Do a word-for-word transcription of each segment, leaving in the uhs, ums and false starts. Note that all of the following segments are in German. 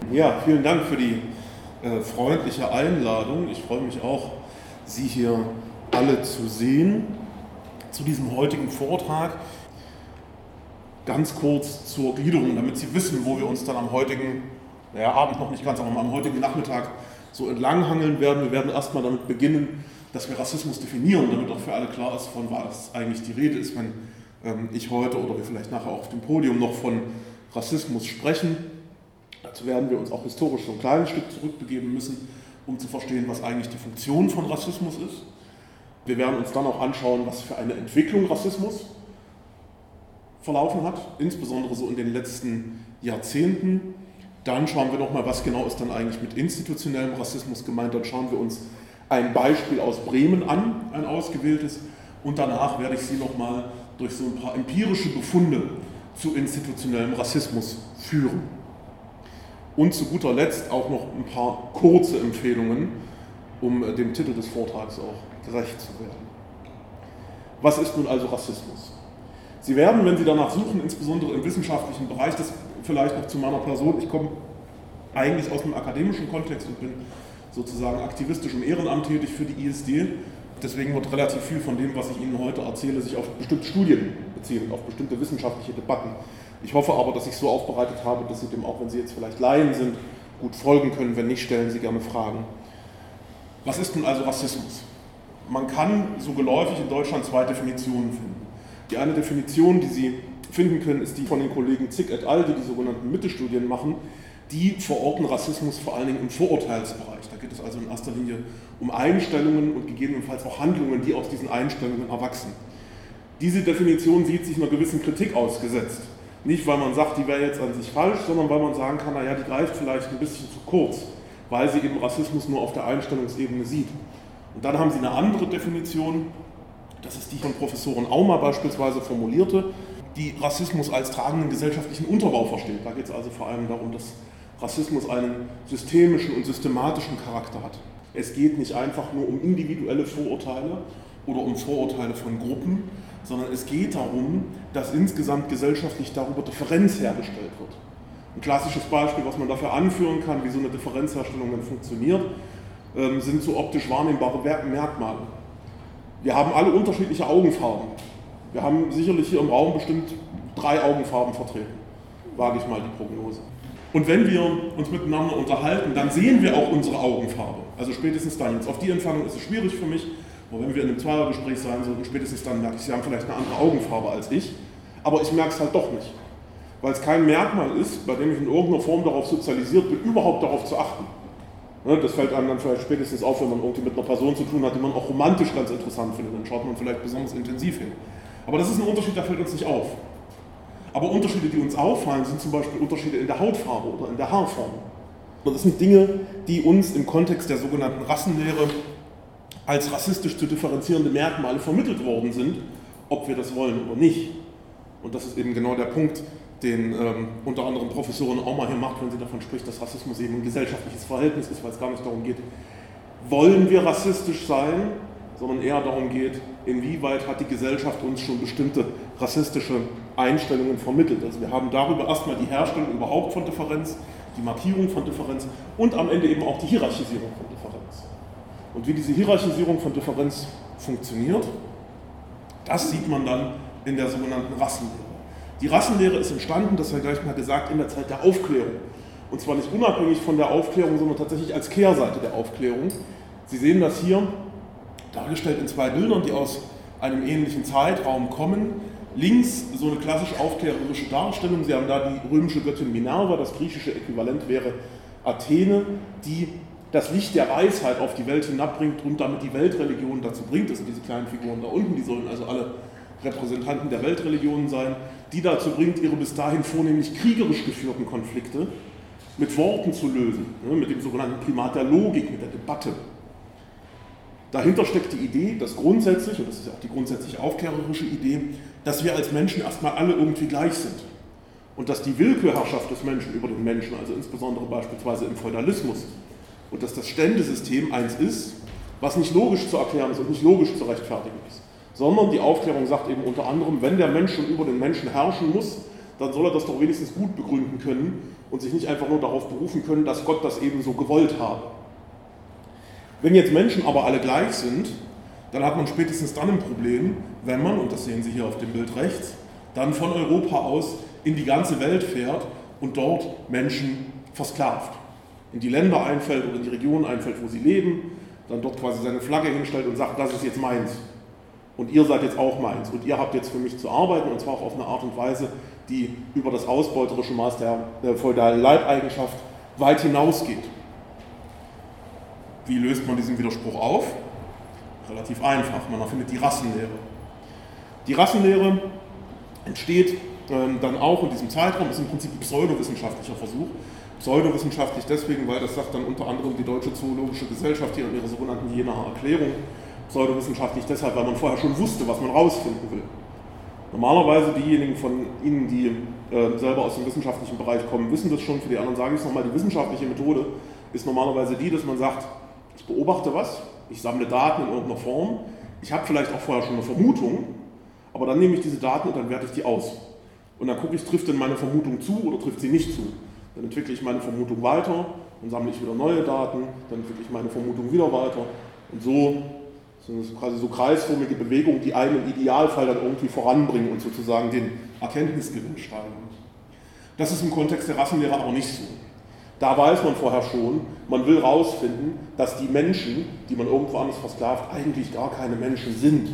Ja, vielen Dank für die äh, freundliche Einladung. Ich freue mich auch, Sie hier alle zu sehen zu diesem heutigen Vortrag. Ganz kurz zur Gliederung, damit Sie wissen, wo wir uns dann am heutigen, naja, Abend noch nicht ganz, aber am heutigen Nachmittag so entlanghangeln werden. Wir werden erstmal damit beginnen, dass wir Rassismus definieren, damit auch für alle klar ist, von was eigentlich die Rede ist, wenn ähm, ich heute oder wir vielleicht nachher auch auf dem Podium noch von Rassismus sprechen. Dazu werden wir uns auch historisch so ein kleines Stück zurückbegeben müssen, um zu verstehen, was eigentlich die Funktion von Rassismus ist. Wir werden uns dann auch anschauen, was für eine Entwicklung Rassismus verlaufen hat, insbesondere so in den letzten Jahrzehnten. Dann schauen wir nochmal, was genau ist dann eigentlich mit institutionellem Rassismus gemeint. Dann schauen wir uns ein Beispiel aus Bremen an, ein ausgewähltes. Und danach werde ich Sie nochmal durch so ein paar empirische Befunde zu institutionellem Rassismus führen. Und zu guter Letzt auch noch ein paar kurze Empfehlungen, um dem Titel des Vortrags auch gerecht zu werden. Was ist nun also Rassismus? Sie werden, wenn Sie danach suchen, insbesondere im wissenschaftlichen Bereich, das vielleicht noch zu meiner Person, ich komme eigentlich aus einem akademischen Kontext und bin sozusagen aktivistisch im Ehrenamt tätig für die I S D. Deswegen wird relativ viel von dem, was ich Ihnen heute erzähle, sich auf bestimmte Studien beziehen, auf bestimmte wissenschaftliche Debatten. Ich hoffe aber, dass ich so aufbereitet habe, dass Sie dem, auch wenn Sie jetzt vielleicht Laien sind, gut folgen können. Wenn nicht, stellen Sie gerne Fragen. Was ist nun also Rassismus? Man kann so geläufig in Deutschland zwei Definitionen finden. Die eine Definition, die Sie finden können, ist die von den Kollegen Zick et al., die die sogenannten Mitte-Studien machen. Die verorten Rassismus vor allen Dingen im Vorurteilsbereich. Da geht es also in erster Linie um Einstellungen und gegebenenfalls auch Handlungen, die aus diesen Einstellungen erwachsen. Diese Definition sieht sich einer gewissen Kritik ausgesetzt. Nicht, weil man sagt, die wäre jetzt an sich falsch, sondern weil man sagen kann, naja, die greift vielleicht ein bisschen zu kurz, weil sie eben Rassismus nur auf der Einstellungsebene sieht. Und dann haben sie eine andere Definition, das ist die von Professorin Auma beispielsweise formulierte, die Rassismus als tragenden gesellschaftlichen Unterbau versteht. Da geht es also vor allem darum, dass Rassismus einen systemischen und systematischen Charakter hat. Es geht nicht einfach nur um individuelle Vorurteile oder um Vorurteile von Gruppen, sondern es geht darum, dass insgesamt gesellschaftlich darüber Differenz hergestellt wird. Ein klassisches Beispiel, was man dafür anführen kann, wie so eine Differenzherstellung dann funktioniert, sind so optisch wahrnehmbare Merkmale. Wir haben alle unterschiedliche Augenfarben. Wir haben sicherlich hier im Raum bestimmt drei Augenfarben vertreten, wage ich mal die Prognose. Und wenn wir uns miteinander unterhalten, dann sehen wir auch unsere Augenfarbe. Also spätestens dann. Jetzt auf die Entfernung ist es schwierig für mich, aber wenn wir in einem Zweiergespräch sein sollten, spätestens dann merke ich, Sie haben vielleicht eine andere Augenfarbe als ich, aber ich merke es halt doch nicht. Weil es kein Merkmal ist, bei dem ich in irgendeiner Form darauf sozialisiert bin, überhaupt darauf zu achten. Das fällt einem dann vielleicht spätestens auf, wenn man irgendwie mit einer Person zu tun hat, die man auch romantisch ganz interessant findet, dann schaut man vielleicht besonders intensiv hin. Aber das ist ein Unterschied, der fällt uns nicht auf. Aber Unterschiede, die uns auffallen, sind zum Beispiel Unterschiede in der Hautfarbe oder in der Haarform. Und das sind Dinge, die uns im Kontext der sogenannten Rassenlehre als rassistisch zu differenzierende Merkmale vermittelt worden sind, ob wir das wollen oder nicht. Und das ist eben genau der Punkt, den ähm, unter anderem Professorin Auma hier macht, wenn sie davon spricht, dass Rassismus eben ein gesellschaftliches Verhältnis ist, weil es gar nicht darum geht, wollen wir rassistisch sein, sondern eher darum geht, inwieweit hat die Gesellschaft uns schon bestimmte rassistische Einstellungen vermittelt. Also wir haben darüber erstmal die Herstellung überhaupt von Differenz, die Markierung von Differenz und am Ende eben auch die Hierarchisierung von Differenz. Und wie diese Hierarchisierung von Differenz funktioniert, das sieht man dann in der sogenannten Rassenlehre. Die Rassenlehre ist entstanden, das habe ich gleich mal gesagt, in der Zeit der Aufklärung. Und zwar nicht unabhängig von der Aufklärung, sondern tatsächlich als Kehrseite der Aufklärung. Sie sehen das hier dargestellt in zwei Bildern, die aus einem ähnlichen Zeitraum kommen. Links so eine klassisch aufklärerische Darstellung. Sie haben da die römische Göttin Minerva, das griechische Äquivalent wäre Athene, die das Licht der Weisheit auf die Welt hinabbringt und damit die Weltreligion dazu bringt. Das sind diese kleinen Figuren da unten, die sollen also alle Repräsentanten der Weltreligionen sein, die dazu bringt, ihre bis dahin vornehmlich kriegerisch geführten Konflikte mit Worten zu lösen, mit dem sogenannten Primat der Logik, mit der Debatte. Dahinter steckt die Idee, dass grundsätzlich, und das ist ja auch die grundsätzliche aufklärerische Idee, dass wir als Menschen erstmal alle irgendwie gleich sind. Und dass die Willkürherrschaft des Menschen über den Menschen, also insbesondere beispielsweise im Feudalismus, und dass das Ständesystem eins ist, was nicht logisch zu erklären ist und nicht logisch zu rechtfertigen ist. Sondern die Aufklärung sagt eben unter anderem, wenn der Mensch schon über den Menschen herrschen muss, dann soll er das doch wenigstens gut begründen können und sich nicht einfach nur darauf berufen können, dass Gott das eben so gewollt habe. Wenn jetzt Menschen aber alle gleich sind, dann hat man spätestens dann ein Problem, wenn man, und das sehen Sie hier auf dem Bild rechts, dann von Europa aus in die ganze Welt fährt und dort Menschen versklavt. In die Länder einfällt oder in die Region einfällt, wo sie leben, dann dort quasi seine Flagge hinstellt und sagt, das ist jetzt meins. Und ihr seid jetzt auch meins. Und ihr habt jetzt für mich zu arbeiten, und zwar auch auf eine Art und Weise, die über das ausbeuterische Maß der, der feudalen Leibeigenschaft weit hinausgeht. Wie löst man diesen Widerspruch auf? Relativ einfach, man erfindet die Rassenlehre. Die Rassenlehre entsteht ähm, dann auch in diesem Zeitraum, ist im Prinzip ein pseudowissenschaftlicher Versuch. Pseudowissenschaftlich deswegen, weil das sagt dann unter anderem die Deutsche Zoologische Gesellschaft hier in ihrer sogenannten Jenaer Erklärung. Pseudowissenschaftlich deshalb, weil man vorher schon wusste, was man rausfinden will. Normalerweise diejenigen von Ihnen, die äh, selber aus dem wissenschaftlichen Bereich kommen, wissen das schon. Für die anderen sage ich es nochmal, die wissenschaftliche Methode ist normalerweise die, dass man sagt, ich beobachte was, ich sammle Daten in irgendeiner Form, ich habe vielleicht auch vorher schon eine Vermutung, aber dann nehme ich diese Daten und dann werte ich die aus. Und dann gucke ich, trifft denn meine Vermutung zu oder trifft sie nicht zu. Dann entwickle ich meine Vermutung weiter, dann sammle ich wieder neue Daten, dann entwickle ich meine Vermutung wieder weiter. Und so sind es quasi so kreisförmige Bewegungen, die einen im Idealfall dann irgendwie voranbringen und sozusagen den Erkenntnisgewinn steigern. Das ist im Kontext der Rassenlehre aber nicht so. Da weiß man vorher schon, man will herausfinden, dass die Menschen, die man irgendwo anders versklavt, eigentlich gar keine Menschen sind.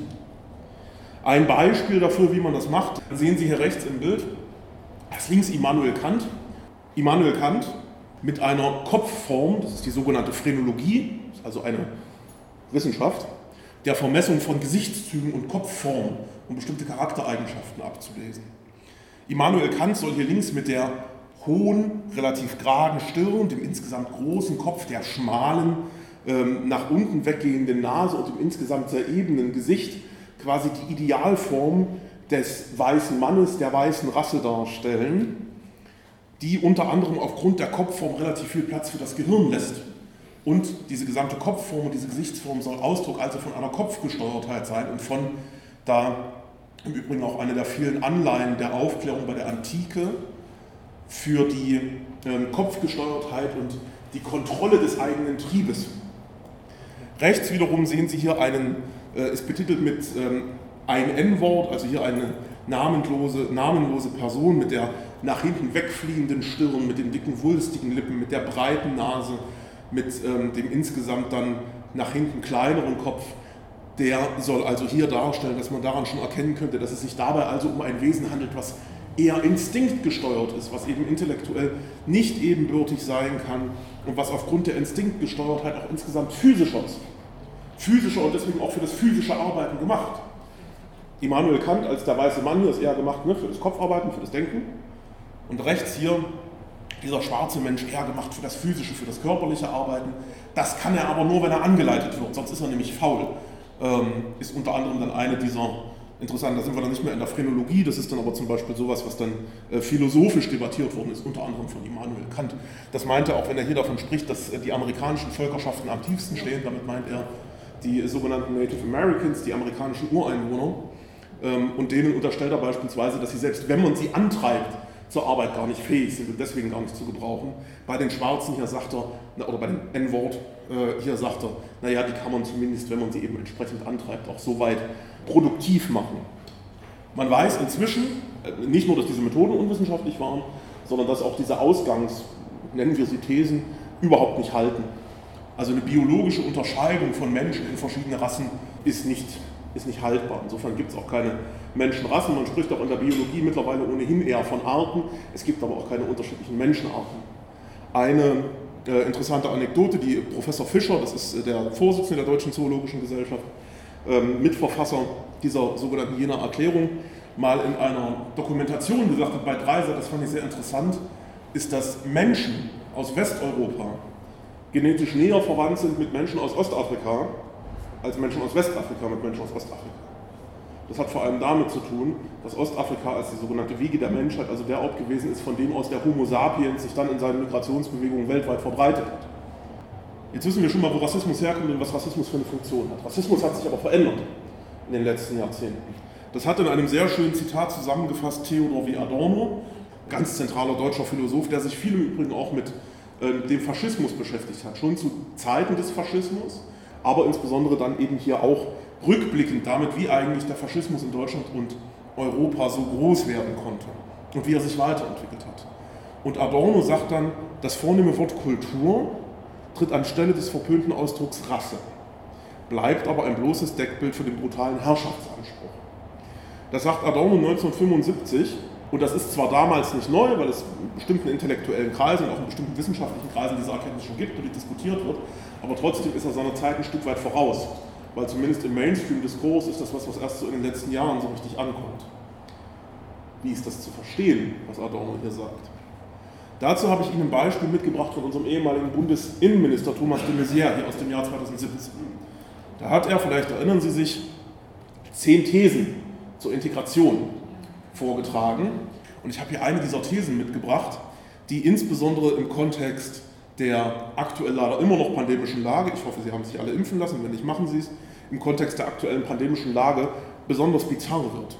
Ein Beispiel dafür, wie man das macht, sehen Sie hier rechts im Bild. Das ist links Immanuel Kant. Immanuel Kant mit einer Kopfform, das ist die sogenannte Phrenologie, also eine Wissenschaft, der Vermessung von Gesichtszügen und Kopfformen, um bestimmte Charaktereigenschaften abzulesen. Immanuel Kant soll hier links mit der hohen, relativ geraden Stirn, dem insgesamt großen Kopf, der schmalen, ähm, nach unten weggehenden Nase und dem insgesamt sehr ebenen Gesicht quasi die Idealform des weißen Mannes, der weißen Rasse darstellen, die unter anderem aufgrund der Kopfform relativ viel Platz für das Gehirn lässt. Und diese gesamte Kopfform und diese Gesichtsform soll Ausdruck also von einer Kopfgesteuertheit sein und von, da im Übrigen auch eine der vielen Anleihen der Aufklärung bei der Antike, für die ähm, Kopfgesteuertheit und die Kontrolle des eigenen Triebes. Rechts wiederum sehen Sie hier einen, äh, ist betitelt mit ähm, ein N-Wort, also hier eine namenlose, namenlose Person mit der nach hinten wegfliehenden Stirn, mit den dicken, wulstigen Lippen, mit der breiten Nase, mit ähm, dem insgesamt dann nach hinten kleineren Kopf. Der soll also hier darstellen, dass man daran schon erkennen könnte, dass es sich dabei also um ein Wesen handelt, was eher instinktgesteuert ist, was eben intellektuell nicht ebenbürtig sein kann und was aufgrund der Instinktgesteuertheit auch insgesamt physischer ist. Physischer und deswegen auch für das physische Arbeiten gemacht. Immanuel Kant als der weiße Mann hier ist eher gemacht, ne, für das Kopfarbeiten, für das Denken. Und rechts hier dieser schwarze Mensch eher gemacht für das physische, für das körperliche Arbeiten. Das kann er aber nur, wenn er angeleitet wird, sonst ist er nämlich faul. Ähm, ist unter anderem dann eine dieser interessanten, da sind wir dann nicht mehr in der Phrenologie, das ist dann aber zum Beispiel sowas, was dann äh, philosophisch debattiert worden ist, unter anderem von Immanuel Kant. Das meint er auch, wenn er hier davon spricht, dass äh, die amerikanischen Völkerschaften am tiefsten stehen, damit meint er die sogenannten Native Americans, die amerikanischen Ureinwohner, ähm, und denen unterstellt er beispielsweise, dass sie selbst, wenn man sie antreibt, zur Arbeit gar nicht fähig sind und deswegen gar nicht zu gebrauchen. Bei den Schwarzen hier sagt er, oder bei dem N-Wort äh, hier sagt er, naja, die kann man zumindest, wenn man sie eben entsprechend antreibt, auch so weit produktiv machen. Man weiß inzwischen, äh, nicht nur, dass diese Methoden unwissenschaftlich waren, sondern dass auch diese Ausgangs, nennen wir sie Thesen, überhaupt nicht halten. Also eine biologische Unterscheidung von Menschen in verschiedene Rassen ist nicht, ist nicht haltbar. Insofern gibt es auch keine Menschenrassen. Man spricht auch in der Biologie mittlerweile ohnehin eher von Arten. Es gibt aber auch keine unterschiedlichen Menschenarten. Eine äh, interessante Anekdote, die Professor Fischer, das ist äh, der Vorsitzende der Deutschen Zoologischen Gesellschaft, ähm, Mitverfasser dieser sogenannten Jenaer Erklärung, mal in einer Dokumentation gesagt hat bei Dreiser, das fand ich sehr interessant, ist, dass Menschen aus Westeuropa genetisch näher verwandt sind mit Menschen aus Ostafrika, als Menschen aus Westafrika mit Menschen aus Ostafrika. Das hat vor allem damit zu tun, dass Ostafrika als die sogenannte Wiege der Menschheit, also der Ort gewesen ist, von dem aus der Homo sapiens sich dann in seinen Migrationsbewegungen weltweit verbreitet hat. Jetzt wissen wir schon mal, wo Rassismus herkommt und was Rassismus für eine Funktion hat. Rassismus hat sich aber verändert in den letzten Jahrzehnten. Das hat in einem sehr schönen Zitat zusammengefasst Theodor W. Adorno, ganz zentraler deutscher Philosoph, der sich viel im Übrigen auch mit äh, dem Faschismus beschäftigt hat, schon zu Zeiten des Faschismus, aber insbesondere dann eben hier auch rückblickend damit, wie eigentlich der Faschismus in Deutschland und Europa so groß werden konnte und wie er sich weiterentwickelt hat. Und Adorno sagt dann, das vornehme Wort Kultur tritt anstelle des verpönten Ausdrucks Rasse, bleibt aber ein bloßes Deckbild für den brutalen Herrschaftsanspruch. Das sagt Adorno neunzehnhundertfünfundsiebzig, und das ist zwar damals nicht neu, weil es in bestimmten intellektuellen Kreisen und auch in bestimmten wissenschaftlichen Kreisen diese Erkenntnis schon gibt und die diskutiert wird, aber trotzdem ist er seiner Zeit ein Stück weit voraus, weil zumindest im Mainstream-Diskurs ist das was, was erst so in den letzten Jahren so richtig ankommt. Wie ist das zu verstehen, was Adorno hier sagt? Dazu habe ich Ihnen ein Beispiel mitgebracht von unserem ehemaligen Bundesinnenminister Thomas de Maizière hier aus dem Jahr zweitausendsiebzehn. Da hat er, vielleicht erinnern Sie sich, zehn Thesen zur Integration vorgetragen. Und ich habe hier eine dieser Thesen mitgebracht, die insbesondere im Kontext der aktuell leider immer noch pandemischen Lage, ich hoffe, Sie haben sich alle impfen lassen, wenn nicht, machen Sie es, im Kontext der aktuellen pandemischen Lage besonders bizarr wird.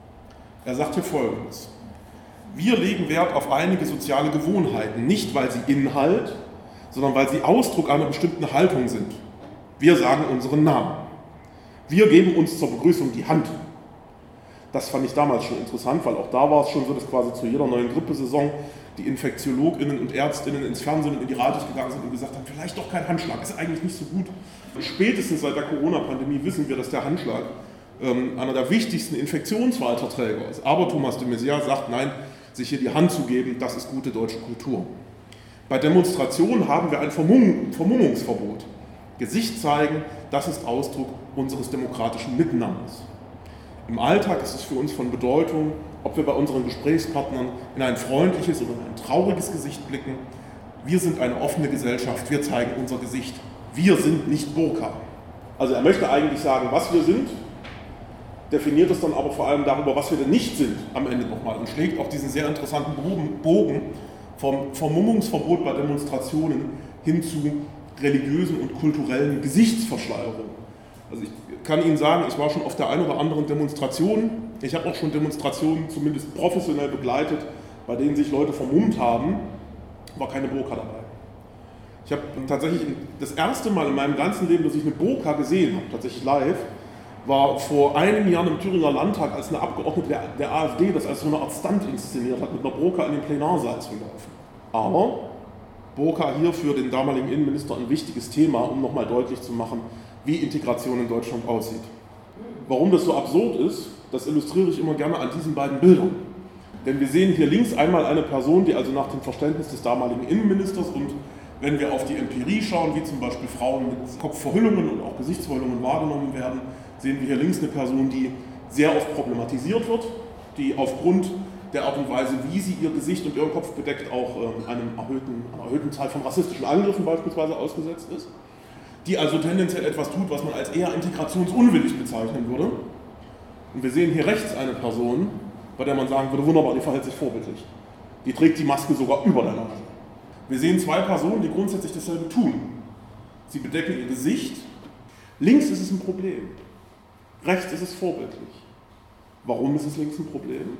Er sagt hier Folgendes: Wir legen Wert auf einige soziale Gewohnheiten, nicht weil sie Inhalt, sondern weil sie Ausdruck einer bestimmten Haltung sind. Wir sagen unseren Namen. Wir geben uns zur Begrüßung die Hand. Das fand ich damals schon interessant, weil auch da war es schon so, dass quasi zu jeder neuen Grippesaison die InfektiologInnen und ÄrztInnen ins Fernsehen und in die Radios gegangen sind und gesagt haben, vielleicht doch kein Handschlag, ist eigentlich nicht so gut. Spätestens seit der Corona-Pandemie wissen wir, dass der Handschlag ähm, einer der wichtigsten Infektionsweiterträger ist. Aber Thomas de Maizière sagt, nein, sich hier die Hand zu geben, das ist gute deutsche Kultur. Bei Demonstrationen haben wir ein Vermumm- Vermummungsverbot. Gesicht zeigen, das ist Ausdruck unseres demokratischen Miteinanders. Im Alltag ist es für uns von Bedeutung, ob wir bei unseren Gesprächspartnern in ein freundliches oder in ein trauriges Gesicht blicken. Wir sind eine offene Gesellschaft, wir zeigen unser Gesicht. Wir sind nicht Burka. Also er möchte eigentlich sagen, was wir sind, definiert es dann aber vor allem darüber, was wir denn nicht sind, am Ende nochmal und schlägt auch diesen sehr interessanten Bogen vom Vermummungsverbot bei Demonstrationen hin zu religiösen und kulturellen Gesichtsverschleierungen. Also ich kann Ihnen sagen, ich war schon auf der einen oder anderen Demonstration, ich habe auch schon Demonstrationen zumindest professionell begleitet, bei denen sich Leute vermummt haben, war keine Burka dabei. Ich habe tatsächlich das erste Mal in meinem ganzen Leben, dass ich eine Burka gesehen habe, tatsächlich live, war vor einem Jahr im Thüringer Landtag, als eine Abgeordnete der, der AfD das als so eine Art Stunt inszeniert hat, mit einer Burka in den Plenarsaal zu laufen. Aber Burka hier für den damaligen Innenminister ein wichtiges Thema, um nochmal deutlich zu machen, wie Integration in Deutschland aussieht. Warum das so absurd ist, das illustriere ich immer gerne an diesen beiden Bildern. Denn wir sehen hier links einmal eine Person, die also nach dem Verständnis des damaligen Innenministers und wenn wir auf die Empirie schauen, wie zum Beispiel Frauen mit Kopfverhüllungen und auch Gesichtsverhüllungen wahrgenommen werden, sehen wir hier links eine Person, die sehr oft problematisiert wird, die aufgrund der Art und Weise, wie sie ihr Gesicht und ihren Kopf bedeckt, auch einem erhöhten, einer erhöhten Zahl von rassistischen Angriffen beispielsweise ausgesetzt ist, die also tendenziell etwas tut, was man als eher integrationsunwillig bezeichnen würde. Und wir sehen hier rechts eine Person, bei der man sagen würde, wunderbar, die verhält sich vorbildlich. Die trägt die Maske sogar über der Nase. Wir sehen zwei Personen, die grundsätzlich dasselbe tun. Sie bedecken ihr Gesicht. Links ist es ein Problem. Rechts ist es vorbildlich. Warum ist es links ein Problem?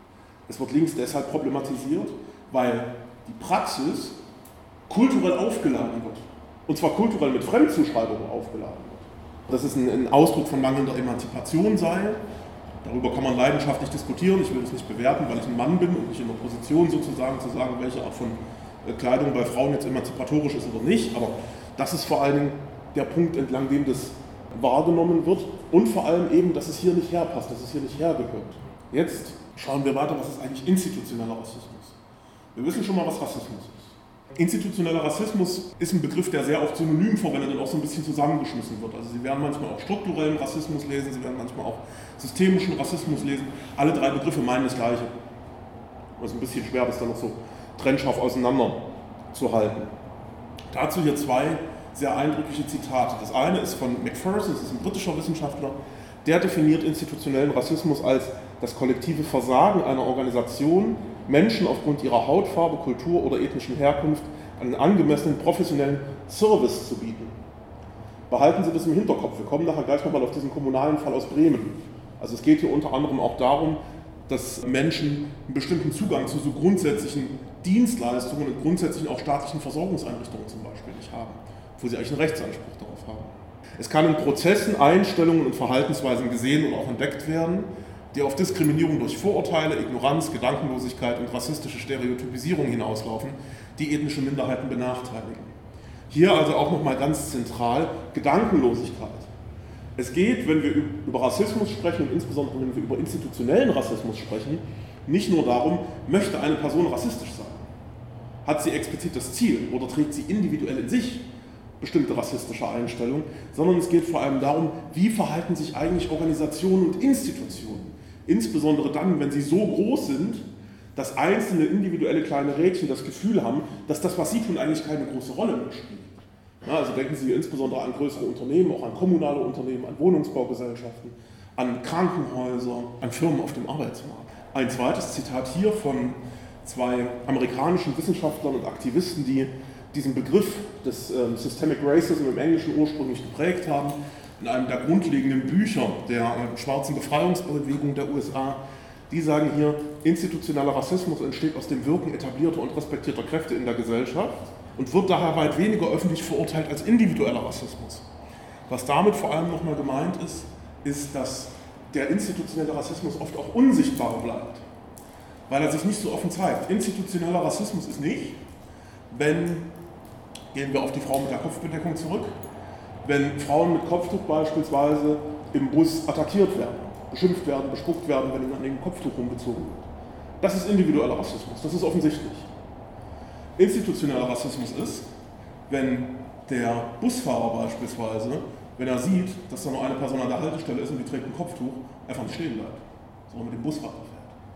Es wird links deshalb problematisiert, weil die Praxis kulturell aufgeladen wird. Und zwar kulturell mit Fremdzuschreibungen aufgeladen wird. Dass es ein, ein Ausdruck von mangelnder Emanzipation sei. Darüber kann man leidenschaftlich diskutieren. Ich will das nicht bewerten, weil ich ein Mann bin und nicht in der Position sozusagen zu sagen, welche Art von Kleidung bei Frauen jetzt emanzipatorisch ist oder nicht. Aber das ist vor allen Dingen der Punkt, entlang dem das wahrgenommen wird. Und vor allem eben, dass es hier nicht herpasst, dass es hier nicht hergehört. Jetzt schauen wir weiter, was ist eigentlich institutioneller Rassismus. Wir wissen schon mal, was Rassismus ist. Institutioneller Rassismus ist ein Begriff, der sehr oft synonym verwendet und auch so ein bisschen zusammengeschmissen wird. Also Sie werden manchmal auch strukturellen Rassismus lesen, Sie werden manchmal auch systemischen Rassismus lesen. Alle drei Begriffe meinen das Gleiche. Es ist ein bisschen schwer, das dann noch so trennscharf auseinanderzuhalten. Dazu hier zwei sehr eindrückliche Zitate. Das eine ist von Macpherson, das ist ein britischer Wissenschaftler, der definiert institutionellen Rassismus als das kollektive Versagen einer Organisation, Menschen aufgrund ihrer Hautfarbe, Kultur oder ethnischen Herkunft einen angemessenen professionellen Service zu bieten. Behalten Sie das im Hinterkopf. Wir kommen nachher gleich nochmal auf diesen kommunalen Fall aus Bremen Also es geht hier unter anderem auch darum, dass Menschen einen bestimmten Zugang zu so grundsätzlichen Dienstleistungen und grundsätzlichen auch staatlichen Versorgungseinrichtungen zum Beispiel nicht haben, wo sie eigentlich einen Rechtsanspruch darauf haben. Es kann in Prozessen, Einstellungen und Verhaltensweisen gesehen und auch entdeckt werden, die auf Diskriminierung durch Vorurteile, Ignoranz, Gedankenlosigkeit und rassistische Stereotypisierung hinauslaufen, die ethnische Minderheiten benachteiligen. Hier also auch nochmal ganz zentral Gedankenlosigkeit. Es geht, wenn wir über Rassismus sprechen und insbesondere wenn wir über institutionellen Rassismus sprechen, nicht nur darum, möchte eine Person rassistisch sein? Hat sie explizit das Ziel oder trägt sie individuell in sich bestimmte rassistische Einstellungen, sondern es geht vor allem darum, wie verhalten sich eigentlich Organisationen und Institutionen, insbesondere dann, wenn sie so groß sind, dass einzelne individuelle kleine Rädchen das Gefühl haben, dass das, was sie tun, eigentlich keine große Rolle mehr spielt. Ja, also denken Sie insbesondere an größere Unternehmen, auch an kommunale Unternehmen, an Wohnungsbaugesellschaften, an Krankenhäuser, an Firmen auf dem Arbeitsmarkt. Ein zweites Zitat hier von zwei amerikanischen Wissenschaftlern und Aktivisten, die diesen Begriff des ähm, Systemic Racism im Englischen ursprünglich geprägt haben, in einem der grundlegenden Bücher der äh, schwarzen Befreiungsbewegung der U S A. Die sagen hier, institutioneller Rassismus entsteht aus dem Wirken etablierter und respektierter Kräfte in der Gesellschaft und wird daher weit weniger öffentlich verurteilt als individueller Rassismus. Was damit vor allem nochmal gemeint ist, ist, dass der institutionelle Rassismus oft auch unsichtbar bleibt, weil er sich nicht so offen zeigt. Institutioneller Rassismus ist nicht, wenn, gehen wir auf die Frau mit der Kopfbedeckung zurück, wenn Frauen mit Kopftuch beispielsweise im Bus attackiert werden, beschimpft werden, bespuckt werden, wenn ihnen an dem Kopftuch rumgezogen wird. Das ist individueller Rassismus, das ist offensichtlich. Institutioneller Rassismus ist, wenn der Busfahrer beispielsweise, wenn er sieht, dass da nur eine Person an der Haltestelle ist und die trägt ein Kopftuch, einfach nicht stehen bleibt, sondern mit dem Bus weiterfährt.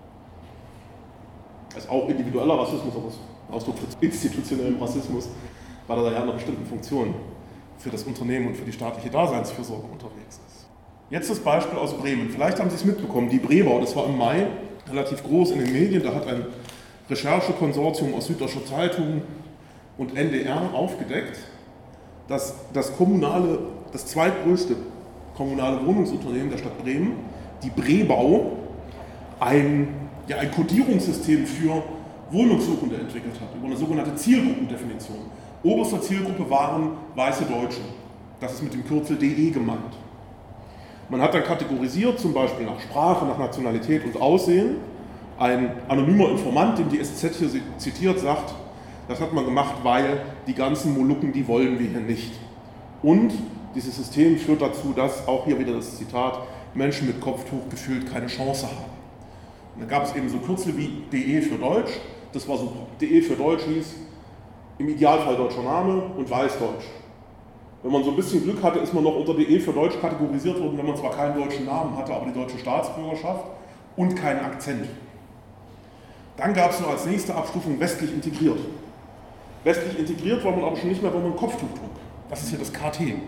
Das ist auch individueller Rassismus, aber ist ein Ausdruck für institutionellen Rassismus, weil er da ja in einer bestimmten Funktion für das Unternehmen und für die staatliche Daseinsfürsorge unterwegs ist. Jetzt das Beispiel aus Bremen. Vielleicht haben Sie es mitbekommen, die Brebau, das war im Mai relativ groß in den Medien, da hat ein Recherchekonsortium aus Süddeutscher Zeitung und N D R aufgedeckt, dass das kommunale, das zweitgrößte kommunale Wohnungsunternehmen der Stadt Bremen, die Brebau, ein, ja, ein Kodierungssystem für Wohnungssuchende entwickelt hat, über eine sogenannte Zielgruppendefinition. Oberste Zielgruppe waren weiße Deutsche. Das ist mit dem Kürzel D E gemeint. Man hat dann kategorisiert, zum Beispiel nach Sprache, nach Nationalität und Aussehen. Ein anonymer Informant, den die S Z hier zitiert, sagt, das hat man gemacht, weil die ganzen Molukken, die wollen wir hier nicht. Und dieses System führt dazu, dass, auch hier wieder das Zitat, Menschen mit Kopftuch gefühlt keine Chance haben. Und dann gab es eben so Kürzel wie D E für Deutsch, das war super. D E für Deutsch hieß im Idealfall deutscher Name und Weißdeutsch. Wenn man so ein bisschen Glück hatte, ist man noch unter D E für Deutsch kategorisiert worden, wenn man zwar keinen deutschen Namen hatte, aber die deutsche Staatsbürgerschaft und keinen Akzent. Dann gab es noch als nächste Abstufung westlich integriert. Westlich integriert war man aber schon nicht mehr, wenn man ein Kopftuch trug. Das ist hier das K T.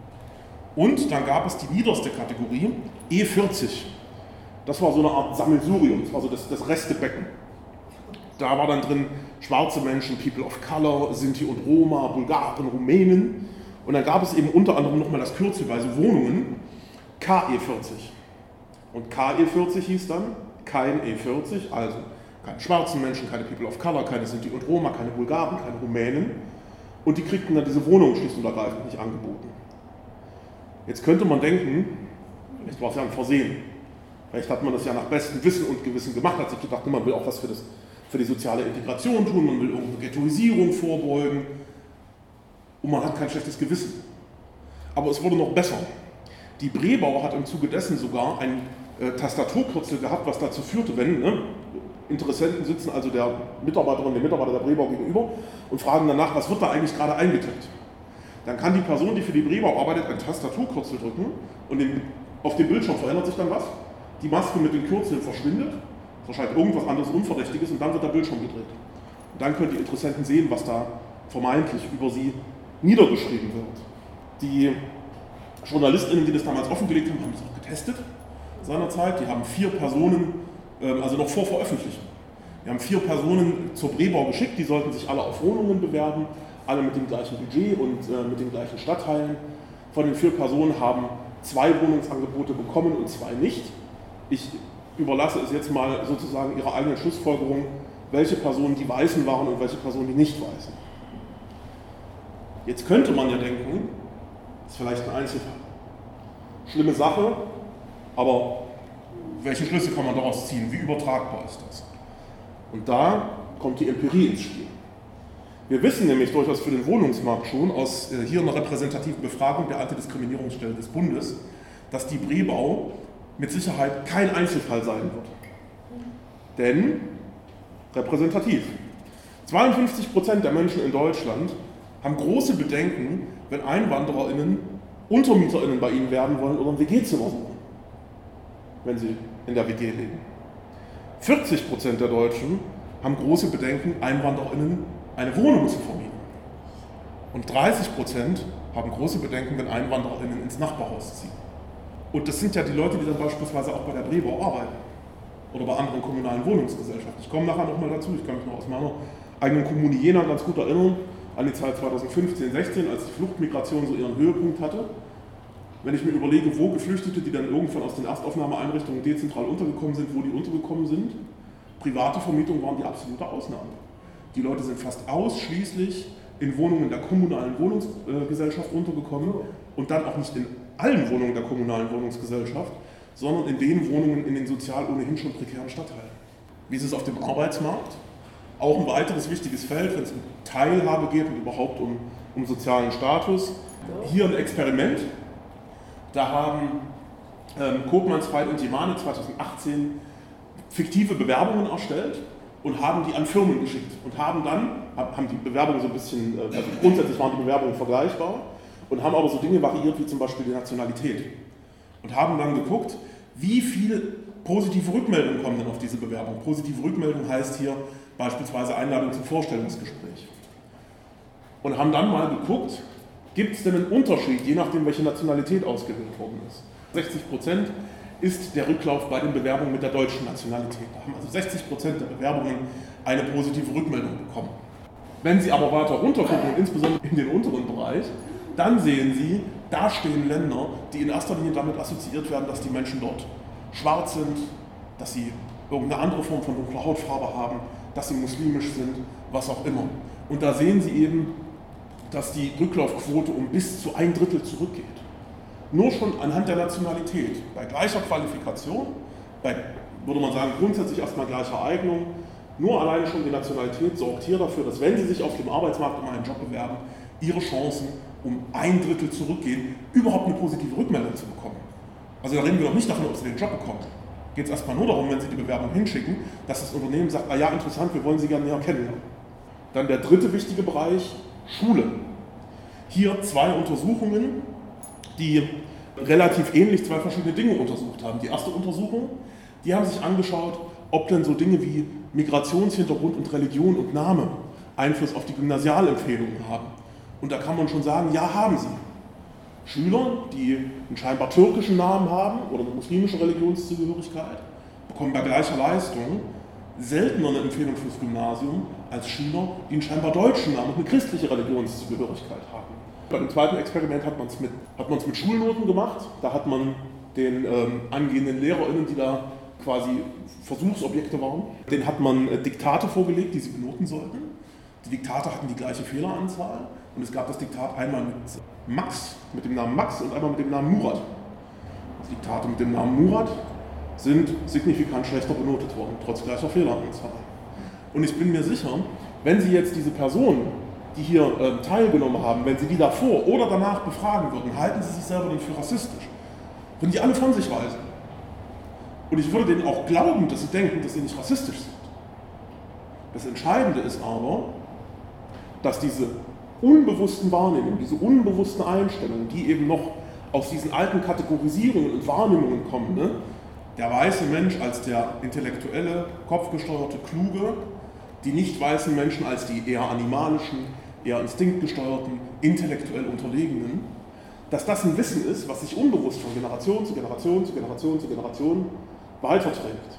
Und dann gab es die niederste Kategorie, E vierzig. Das war so eine Art Sammelsurium, das war so das, das Restebecken. Da war dann drin schwarze Menschen, People of Color, Sinti und Roma, Bulgaren, Rumänen. Und dann gab es eben unter anderem nochmal das Kürzel bei so Wohnungen, K E vierzig. Und K E vierzig hieß dann kein E vierzig, also keine schwarzen Menschen, keine People of Color, keine Sinti und Roma, keine Bulgaren, keine Rumänen. Und die kriegten dann diese Wohnungen schlicht und ergreifend nicht angeboten. Jetzt könnte man denken, vielleicht war es ja ein Versehen. Vielleicht hat man das ja nach bestem Wissen und Gewissen gemacht, hat sich gedacht, man will auch was für, das, für die soziale Integration tun, man will irgendeine Ghettoisierung vorbeugen und man hat kein schlechtes Gewissen. Aber es wurde noch besser. Die Brebau hat im Zuge dessen sogar ein äh, Tastaturkürzel gehabt, was dazu führte, wenn ne, Interessenten sitzen, also der Mitarbeiterin, der Mitarbeiter der Brebau gegenüber und fragen danach, was wird da eigentlich gerade eingetippt. Dann kann die Person, die für die Brebau arbeitet, ein Tastaturkürzel drücken und den, auf dem Bildschirm verändert sich dann was. Die Maske mit den Kürzeln verschwindet, wahrscheinlich irgendwas anderes Unverdächtiges und dann wird der Bildschirm gedreht. Und dann können die Interessenten sehen, was da vermeintlich über sie niedergeschrieben wird. Die JournalistInnen, die das damals offengelegt haben, haben das auch getestet seinerzeit. Die haben vier Personen, also noch vor Veröffentlichung, wir haben vier Personen zur Brebau geschickt, die sollten sich alle auf Wohnungen bewerben, alle mit dem gleichen Budget und äh, mit den gleichen Stadtteilen. Von den vier Personen haben zwei Wohnungsangebote bekommen und zwei nicht. Ich überlasse es jetzt mal sozusagen Ihrer eigenen Schlussfolgerung, welche Personen die Weißen waren und welche Personen die Nicht-Weißen. Jetzt könnte man ja denken, das ist vielleicht ein Einzelfall. Schlimme Sache, aber welche Schlüsse kann man daraus ziehen? Wie übertragbar ist das? Und da kommt die Empirie ins Spiel. Wir wissen nämlich durchaus für den Wohnungsmarkt schon aus äh, hier einer repräsentativen Befragung der Antidiskriminierungsstelle des Bundes, dass die Brebau mit Sicherheit kein Einzelfall sein wird. Denn, repräsentativ, zweiundfünfzig Prozent der Menschen in Deutschland haben große Bedenken, wenn EinwandererInnen UntermieterInnen bei ihnen werden wollen oder ein W G-Zimmer suchen, wenn sie in der W G leben. vierzig Prozent der Deutschen haben große Bedenken, EinwandererInnen eine Wohnung zu vermieten. Und dreißig Prozent haben große Bedenken, wenn EinwandererInnen ins Nachbarhaus ziehen. Und das sind ja die Leute, die dann beispielsweise auch bei der Brebau arbeiten oder bei anderen kommunalen Wohnungsgesellschaften. Ich komme nachher nochmal dazu, ich kann mich noch aus meiner eigenen Kommune Jena ganz gut erinnern, an die Zeit zweitausendfünfzehn, sechzehn, als die Fluchtmigration so ihren Höhepunkt hatte. Wenn ich mir überlege, wo Geflüchtete, die dann irgendwann aus den Erstaufnahmeeinrichtungen dezentral untergekommen sind, wo die untergekommen sind, private Vermietungen waren die absolute Ausnahme. Die Leute sind fast ausschließlich in Wohnungen der kommunalen Wohnungsgesellschaft untergekommen und dann auch nicht in allen Wohnungen der kommunalen Wohnungsgesellschaft, sondern in den Wohnungen in den sozial ohnehin schon prekären Stadtteilen. Wie ist es auf dem Arbeitsmarkt? Auch ein weiteres wichtiges Feld, wenn es um Teilhabe geht und überhaupt um, um sozialen Status. Hier ein Experiment. Da haben ähm, Koopmans, Veit und Jemane zweitausendachtzehn fiktive Bewerbungen erstellt und haben die an Firmen geschickt und haben dann, haben die Bewerbungen so ein bisschen, also grundsätzlich waren die Bewerbungen vergleichbar und haben aber so Dinge variiert wie zum Beispiel die Nationalität und haben dann geguckt, wie viele positive Rückmeldungen kommen denn auf diese Bewerbung. Positive Rückmeldung heißt hier beispielsweise Einladung zum Vorstellungsgespräch. Und haben dann mal geguckt, gibt es denn einen Unterschied, je nachdem welche Nationalität ausgewählt worden ist. sechzig Prozent ist der Rücklauf bei den Bewerbungen mit der deutschen Nationalität. Da haben also sechzig Prozent der Bewerbungen eine positive Rückmeldung bekommen. Wenn Sie aber weiter runter gucken, und insbesondere in den unteren Bereich, dann sehen Sie, da stehen Länder, die in erster Linie damit assoziiert werden, dass die Menschen dort schwarz sind, dass sie irgendeine andere Form von dunkler Hautfarbe haben, dass sie muslimisch sind, was auch immer. Und da sehen Sie eben, dass die Rücklaufquote um bis zu ein Drittel zurückgeht. Nur schon anhand der Nationalität. Bei gleicher Qualifikation, bei, würde man sagen, grundsätzlich erstmal gleicher Eignung, nur alleine schon die Nationalität sorgt hier dafür, dass wenn Sie sich auf dem Arbeitsmarkt um einen Job bewerben, Ihre Chancen um ein Drittel zurückgehen, überhaupt eine positive Rückmeldung zu bekommen. Also da reden wir doch nicht davon, ob Sie den Job bekommen. Geht es erstmal nur darum, wenn Sie die Bewerbung hinschicken, dass das Unternehmen sagt, ah ja, interessant, wir wollen Sie gerne näher kennenlernen. Dann der dritte wichtige Bereich, Schule. Hier zwei Untersuchungen, die relativ ähnlich zwei verschiedene Dinge untersucht haben. Die erste Untersuchung, die haben sich angeschaut, ob denn so Dinge wie Migrationshintergrund und Religion und Name Einfluss auf die Gymnasialempfehlungen haben. Und da kann man schon sagen, ja, haben sie. Schüler, die einen scheinbar türkischen Namen haben oder eine muslimische Religionszugehörigkeit, bekommen bei gleicher Leistung seltener eine Empfehlung fürs Gymnasium als Schüler, die einen scheinbar deutschen Namen und eine christliche Religionszugehörigkeit haben. Bei dem zweiten Experiment hat man es mit, hat man es mit Schulnoten gemacht. Da hat man den ähm, angehenden LehrerInnen, die da quasi Versuchsobjekte waren, denen hat man äh, Diktate vorgelegt, die sie benoten sollten. Die Diktate hatten die gleiche Fehleranzahl und es gab das Diktat einmal mit Max, mit dem Namen Max und einmal mit dem Namen Murat. Die Diktate mit dem Namen Murat sind signifikant schlechter benotet worden, trotz gleicher Fehleranzahl. Und ich bin mir sicher, wenn Sie jetzt diese Personen, die hier äh, teilgenommen haben, wenn Sie die davor oder danach befragen würden, halten Sie sich selber denn für rassistisch? Würden die alle von sich weisen? Und ich würde denen auch glauben, dass sie denken, dass sie nicht rassistisch sind. Das Entscheidende ist aber, dass diese unbewussten Wahrnehmungen, diese unbewussten Einstellungen, die eben noch aus diesen alten Kategorisierungen und Wahrnehmungen kommen, ne? Der weiße Mensch als der intellektuelle, kopfgesteuerte, kluge, die nicht weißen Menschen als die eher animalischen, eher instinktgesteuerten, intellektuell unterlegenen, dass das ein Wissen ist, was sich unbewusst von Generation zu Generation zu Generation zu Generation weiterträgt.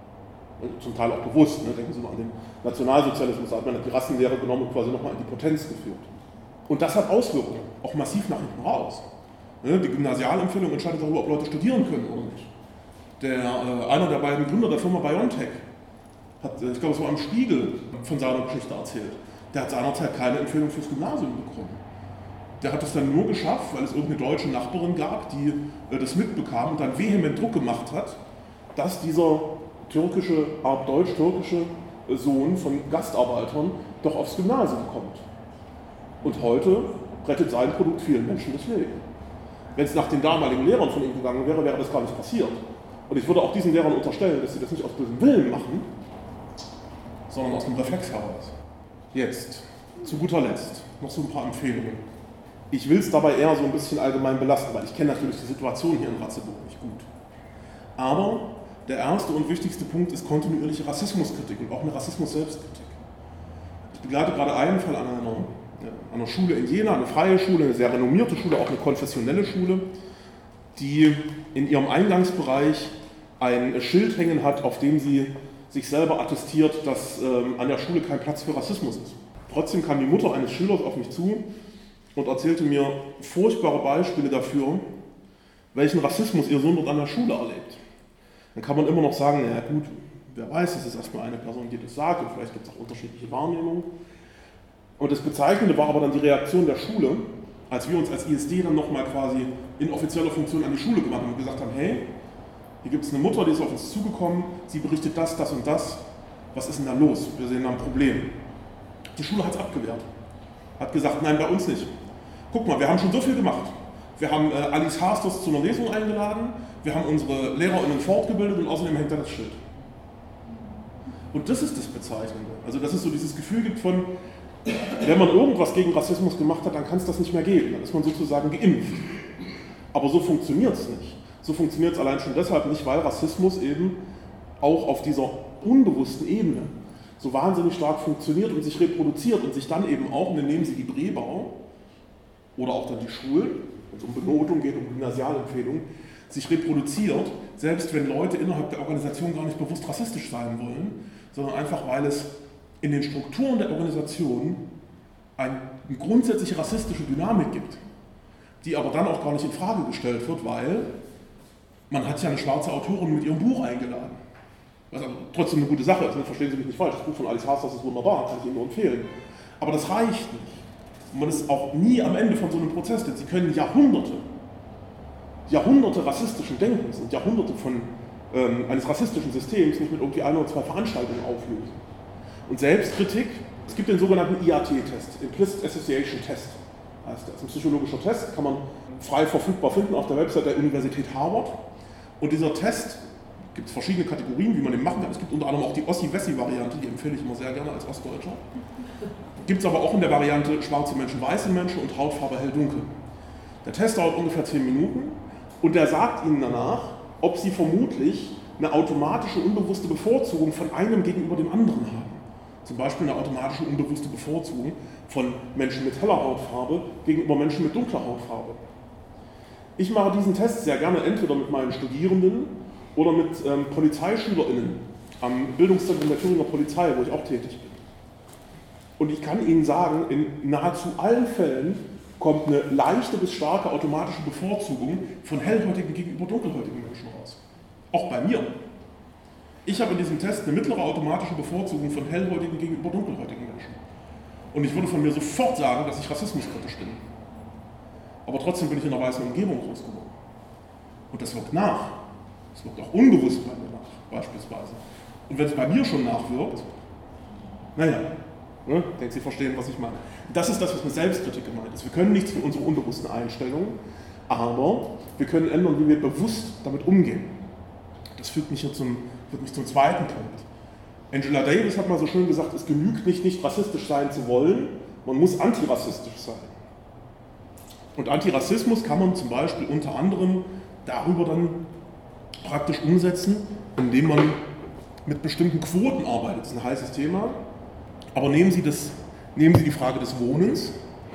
Und zum Teil auch bewusst, ne? Denken Sie mal an den Nationalsozialismus, da hat man die Rassenlehre genommen und quasi nochmal in die Potenz geführt. Und das hat Auswirkungen, auch massiv nach hinten raus. Ne? Die Gymnasialempfehlung entscheidet darüber, ob Leute studieren können oder nicht. Der, äh, einer der beiden Gründer der Firma BioNTech, hat, ich glaube, es war im Spiegel, von seiner Geschichte erzählt. Der hat seinerzeit keine Empfehlung fürs Gymnasium bekommen. Der hat es dann nur geschafft, weil es irgendeine deutsche Nachbarin gab, die äh, das mitbekam und dann vehement Druck gemacht hat, dass dieser türkische, äh, deutsch-türkische Sohn von Gastarbeitern doch aufs Gymnasium kommt. Und heute rettet sein Produkt vielen Menschen das Leben. Wenn es nach den damaligen Lehrern von ihm gegangen wäre, wäre das gar nicht passiert. Und ich würde auch diesen Lehrern unterstellen, dass sie das nicht aus bösem Willen machen, sondern aus dem Reflex heraus. Jetzt, zu guter Letzt, noch so ein paar Empfehlungen. Ich will es dabei eher so ein bisschen allgemein belasten, weil ich kenne natürlich die Situation hier in Ratzeburg nicht gut. Aber der erste und wichtigste Punkt ist kontinuierliche Rassismuskritik und auch eine Rassismus-Selbstkritik. Ich begleite gerade einen Fall an einer, an einer Schule in Jena, eine freie Schule, eine sehr renommierte Schule, auch eine konfessionelle Schule, die in ihrem Eingangsbereich ein Schild hängen hat, auf dem sie sich selber attestiert, dass ähm, an der Schule kein Platz für Rassismus ist. Trotzdem kam die Mutter eines Schülers auf mich zu und erzählte mir furchtbare Beispiele dafür, welchen Rassismus ihr Sohn dort an der Schule erlebt. Dann kann man immer noch sagen, naja gut, wer weiß, das ist erstmal eine Person, die das sagt und vielleicht gibt es auch unterschiedliche Wahrnehmungen. Und das Bezeichnende war aber dann die Reaktion der Schule, als wir uns als I S D dann nochmal quasi in offizieller Funktion an die Schule gewandt haben und gesagt haben, hey, hier gibt es eine Mutter, die ist auf uns zugekommen, sie berichtet das, das und das, was ist denn da los? Wir sehen da ein Problem. Die Schule hat es abgewehrt, hat gesagt, nein, bei uns nicht. Guck mal, wir haben schon so viel gemacht. Wir haben äh, Alice Hasters zu einer Lesung eingeladen, wir haben unsere LehrerInnen fortgebildet und außerdem hängt da das Schild. Und das ist das Bezeichnende. Also dass es so dieses Gefühl gibt von, wenn man irgendwas gegen Rassismus gemacht hat, dann kann es das nicht mehr geben. Dann ist man sozusagen geimpft. Aber so funktioniert es nicht. So funktioniert es allein schon deshalb nicht, weil Rassismus eben auch auf dieser unbewussten Ebene so wahnsinnig stark funktioniert und sich reproduziert und sich dann eben auch, und dann nehmen Sie die Brebau oder auch dann die Schulen, wenn es um Benotung geht, um Gymnasialempfehlungen, sich reproduziert, selbst wenn Leute innerhalb der Organisation gar nicht bewusst rassistisch sein wollen, sondern einfach, weil es in den Strukturen der Organisation eine grundsätzlich rassistische Dynamik gibt, die aber dann auch gar nicht in Frage gestellt wird, weil man hat ja eine schwarze Autorin mit ihrem Buch eingeladen. Was also trotzdem eine gute Sache ist, verstehen Sie mich nicht falsch, das Buch von Alice Hasters ist wunderbar, kann ich Ihnen nur empfehlen. Aber das reicht nicht. Und man ist auch nie am Ende von so einem Prozess, denn Sie können Jahrhunderte, Jahrhunderte rassistischen Denkens und Jahrhunderte von, ähm, eines rassistischen Systems nicht mit irgendwie ein oder zwei Veranstaltungen auflösen. Und Selbstkritik, es gibt den sogenannten I A T-Test, Implicit Association Test, heißt der. Das ist ein psychologischer Test, kann man frei verfügbar finden auf der Website der Universität Harvard. Und dieser Test, gibt es verschiedene Kategorien, wie man den machen kann. Es gibt unter anderem auch die Ossi-Wessi-Variante, die empfehle ich immer sehr gerne als Ostdeutscher. Gibt es aber auch in der Variante schwarze Menschen, weiße Menschen und Hautfarbe hell-dunkel. Der Test dauert ungefähr zehn Minuten und der sagt Ihnen danach, ob Sie vermutlich eine automatische unbewusste Bevorzugung von einem gegenüber dem anderen haben. Zum Beispiel eine automatische unbewusste Bevorzugung von Menschen mit heller Hautfarbe gegenüber Menschen mit dunkler Hautfarbe. Ich mache diesen Test sehr gerne entweder mit meinen Studierenden oder mit ähm, PolizeischülerInnen am Bildungszentrum der Thüringer Polizei, wo ich auch tätig bin. Und ich kann Ihnen sagen, in nahezu allen Fällen kommt eine leichte bis starke automatische Bevorzugung von hellhäutigen gegenüber dunkelhäutigen Menschen raus. Auch bei mir. Ich habe in diesem Test eine mittlere automatische Bevorzugung von hellhäutigen gegenüber dunkelhäutigen Menschen. Und ich würde von mir sofort sagen, dass ich rassismuskritisch bin. Aber trotzdem bin ich in einer weißen Umgebung groß geworden. Und das wirkt nach. Das wirkt auch unbewusst bei mir nach, beispielsweise. Und wenn es bei mir schon nachwirkt, naja, ne, ich denke, Sie verstehen, was ich meine. Das ist das, was mit Selbstkritik gemeint ist. Wir können nichts für unsere unbewussten Einstellungen, aber wir können ändern, wie wir bewusst damit umgehen. Das führt mich, hier zum, führt mich zum zweiten Punkt. Angela Davis hat mal so schön gesagt, es genügt nicht, nicht rassistisch sein zu wollen, man muss antirassistisch sein. Und Antirassismus kann man zum Beispiel unter anderem darüber dann praktisch umsetzen, indem man mit bestimmten Quoten arbeitet. Das ist ein heißes Thema. Aber nehmen Sie, das, nehmen Sie die Frage des Wohnens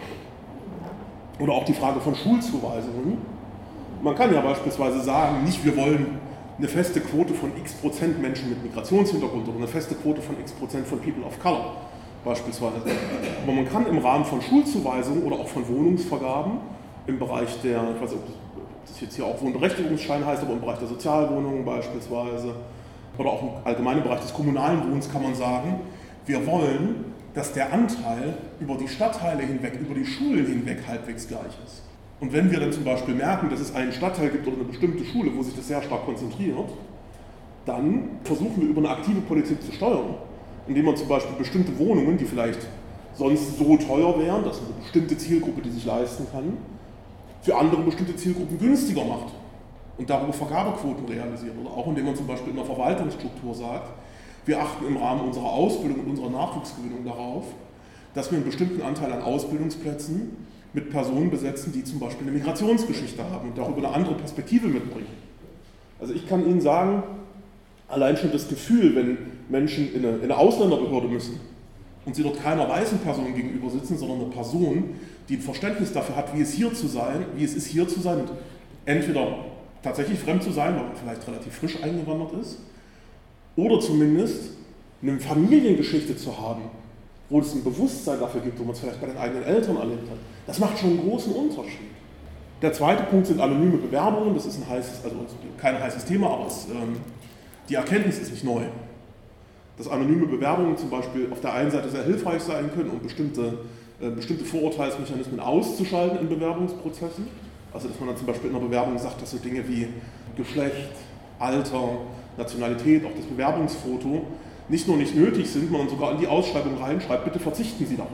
oder auch die Frage von Schulzuweisungen. Man kann ja beispielsweise sagen, nicht wir wollen eine feste Quote von x Prozent Menschen mit Migrationshintergrund oder eine feste Quote von x Prozent von People of Color beispielsweise. Aber man kann im Rahmen von Schulzuweisungen oder auch von Wohnungsvergaben im Bereich der, ich weiß nicht, das jetzt hier auch Wohnberechtigungsschein heißt, aber im Bereich der Sozialwohnungen beispielsweise, oder auch im allgemeinen Bereich des kommunalen Wohnens kann man sagen, wir wollen, dass der Anteil über die Stadtteile hinweg, über die Schulen hinweg halbwegs gleich ist. Und wenn wir dann zum Beispiel merken, dass es einen Stadtteil gibt oder eine bestimmte Schule, wo sich das sehr stark konzentriert, dann versuchen wir über eine aktive Politik zu steuern, indem man zum Beispiel bestimmte Wohnungen, die vielleicht sonst so teuer wären, dass eine bestimmte Zielgruppe die sich leisten kann, für andere bestimmte Zielgruppen günstiger macht und darüber Vergabequoten realisiert. Oder auch indem man zum Beispiel in der Verwaltungsstruktur sagt, wir achten im Rahmen unserer Ausbildung und unserer Nachwuchsgewinnung darauf, dass wir einen bestimmten Anteil an Ausbildungsplätzen mit Personen besetzen, die zum Beispiel eine Migrationsgeschichte haben und darüber eine andere Perspektive mitbringen. Also ich kann Ihnen sagen, allein schon das Gefühl, wenn Menschen in eine, in eine Ausländerbehörde müssen und sie dort keiner weißen Person gegenüber sitzen, sondern eine Person, die ein Verständnis dafür hat, wie es hier zu sein, wie es ist hier zu sein und entweder tatsächlich fremd zu sein, weil man vielleicht relativ frisch eingewandert ist, oder zumindest eine Familiengeschichte zu haben, wo es ein Bewusstsein dafür gibt, wo man es vielleicht bei den eigenen Eltern erlebt hat. Das macht schon einen großen Unterschied. Der zweite Punkt sind anonyme Bewerbungen. Das ist ein heißes, also kein heißes Thema, aber es, ähm, die Erkenntnis ist nicht neu. Dass anonyme Bewerbungen zum Beispiel auf der einen Seite sehr hilfreich sein können, um bestimmte, äh, bestimmte Vorurteilsmechanismen auszuschalten in Bewerbungsprozessen. Also dass man dann zum Beispiel in einer Bewerbung sagt, dass so Dinge wie Geschlecht, Alter, Nationalität, auch das Bewerbungsfoto nicht nur nicht nötig sind, sondern sogar in die Ausschreibung reinschreibt, bitte verzichten Sie darauf.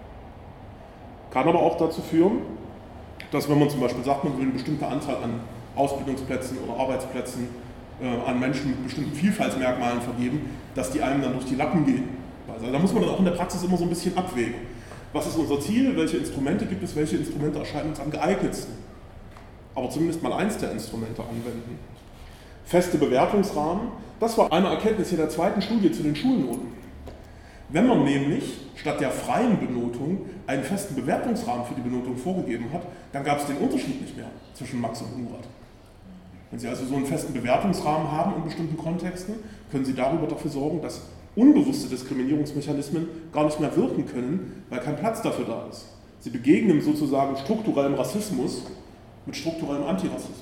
Kann aber auch dazu führen, dass wenn man zum Beispiel sagt, man will eine bestimmte Anzahl an Ausbildungsplätzen oder Arbeitsplätzen äh, an Menschen mit bestimmten Vielfaltsmerkmalen vergeben, dass die einem dann durch die Lappen gehen. Also da muss man dann auch in der Praxis immer so ein bisschen abwägen. Was ist unser Ziel? Welche Instrumente gibt es? Welche Instrumente erscheinen uns am geeignetsten? Aber zumindest mal eins der Instrumente anwenden. Feste Bewertungsrahmen, das war eine Erkenntnis hier der zweiten Studie zu den Schulnoten. Wenn man nämlich statt der freien Benotung einen festen Bewertungsrahmen für die Benotung vorgegeben hat, dann gab es den Unterschied nicht mehr zwischen Max und Murat. Wenn Sie also so einen festen Bewertungsrahmen haben in bestimmten Kontexten, können Sie darüber dafür sorgen, dass unbewusste Diskriminierungsmechanismen gar nicht mehr wirken können, weil kein Platz dafür da ist. Sie begegnen sozusagen strukturellem Rassismus mit strukturellem Antirassismus.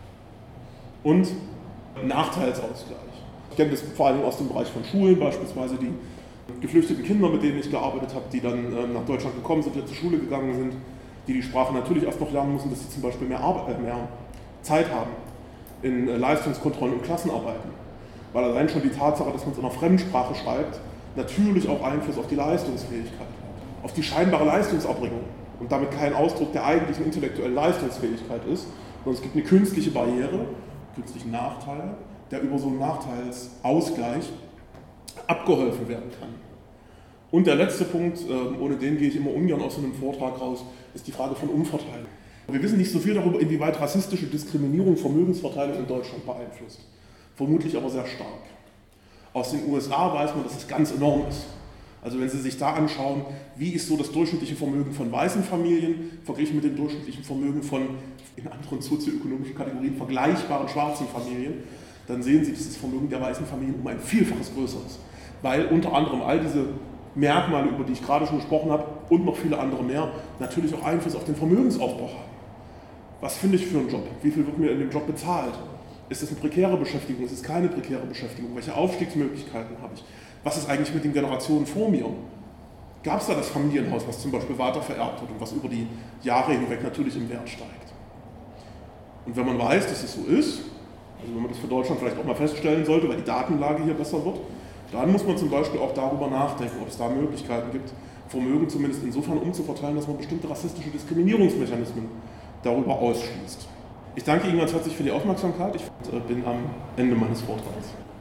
Und Nachteilsausgleich. Ich kenne das vor allem aus dem Bereich von Schulen, beispielsweise die geflüchteten Kinder, mit denen ich gearbeitet habe, die dann äh, nach Deutschland gekommen sind, die zur Schule gegangen sind, die die Sprache natürlich erst noch lernen müssen, dass sie zum Beispiel mehr, Arbeit, äh, mehr Zeit haben in äh, Leistungskontrollen und Klassenarbeiten. Weil allein schon die Tatsache, dass man es in einer Fremdsprache schreibt, natürlich auch Einfluss auf die Leistungsfähigkeit hat, auf die scheinbare Leistungserbringung und damit kein Ausdruck der eigentlichen intellektuellen Leistungsfähigkeit ist, sondern es gibt eine künstliche Barriere, künstlichen Nachteil, der über so einen Nachteilsausgleich abgeholfen werden kann. Und der letzte Punkt, ohne den gehe ich immer ungern aus so einem Vortrag raus, ist die Frage von Umverteilung. Wir wissen nicht so viel darüber, inwieweit rassistische Diskriminierung Vermögensverteilung in Deutschland beeinflusst. Vermutlich aber sehr stark. Aus den U S A weiß man, dass es ganz enorm ist. Also wenn Sie sich da anschauen, wie ist so das durchschnittliche Vermögen von weißen Familien verglichen mit dem durchschnittlichen Vermögen von in anderen sozioökonomischen Kategorien vergleichbaren schwarzen Familien, dann sehen Sie, dass das Vermögen der weißen Familien um ein Vielfaches größer ist. Weil unter anderem all diese Merkmale, über die ich gerade schon gesprochen habe, und noch viele andere mehr, natürlich auch Einfluss auf den Vermögensaufbau haben. Was finde ich für einen Job? Wie viel wird mir in dem Job bezahlt? Ist es eine prekäre Beschäftigung? Ist es keine prekäre Beschäftigung? Welche Aufstiegsmöglichkeiten habe ich? Was ist eigentlich mit den Generationen vor mir? Gab es da das Familienhaus, was zum Beispiel weitervererbt wird und was über die Jahre hinweg natürlich im Wert steigt? Und wenn man weiß, dass es so ist, also wenn man das für Deutschland vielleicht auch mal feststellen sollte, weil die Datenlage hier besser wird, dann muss man zum Beispiel auch darüber nachdenken, ob es da Möglichkeiten gibt, Vermögen zumindest insofern umzuverteilen, dass man bestimmte rassistische Diskriminierungsmechanismen darüber ausschließt. Ich danke Ihnen ganz herzlich für die Aufmerksamkeit. Ich bin am Ende meines Vortrags.